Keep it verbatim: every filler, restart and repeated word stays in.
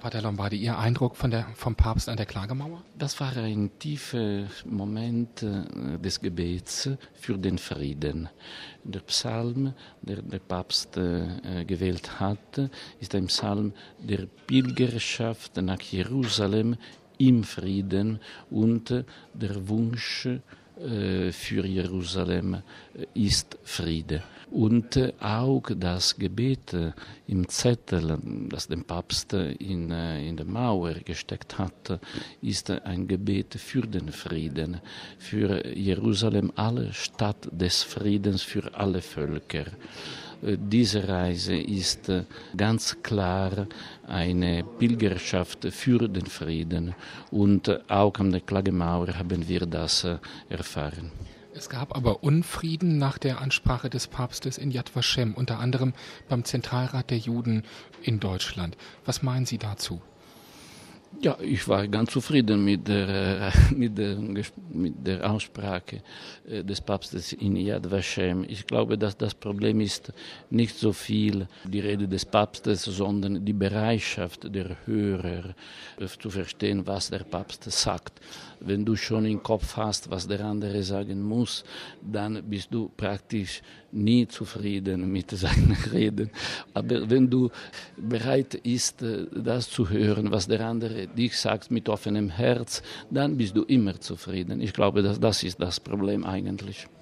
Pater Lombardi, Ihr Eindruck von der, vom Papst an der Klagemauer? Das war ein tiefer Moment des Gebets für den Frieden. Der Psalm, den der Papst gewählt hat, ist ein Psalm der Pilgerschaft nach Jerusalem im Frieden und der Wunsch für Jerusalem ist Friede. Und auch das Gebet im Zettel, das der Papst in, in der Mauer gesteckt hat, ist ein Gebet für den Frieden, für Jerusalem, alle Stadt des Friedens für alle Völker. Diese Reise ist ganz klar eine Pilgerschaft für den Frieden und auch an der Klagemauer haben wir das erfahren. Es gab aber Unfrieden nach der Ansprache des Papstes in Yad Vashem, unter anderem beim Zentralrat der Juden in Deutschland. Was meinen Sie dazu? Ja, ich war ganz zufrieden mit der, mit der, mit der Aussprache des Papstes in Yad Vashem. Ich glaube, dass das Problem ist nicht so viel die Rede des Papstes, sondern die Bereitschaft der Hörer zu verstehen, was der Papst sagt. Wenn du schon im Kopf hast, was der andere sagen muss, dann bist du praktisch nie zufrieden mit seinen Reden. Aber wenn du bereit bist, das zu hören, was der andere dich sagt mit offenem Herz, dann bist du immer zufrieden. Ich glaube, dass das ist das Problem eigentlich.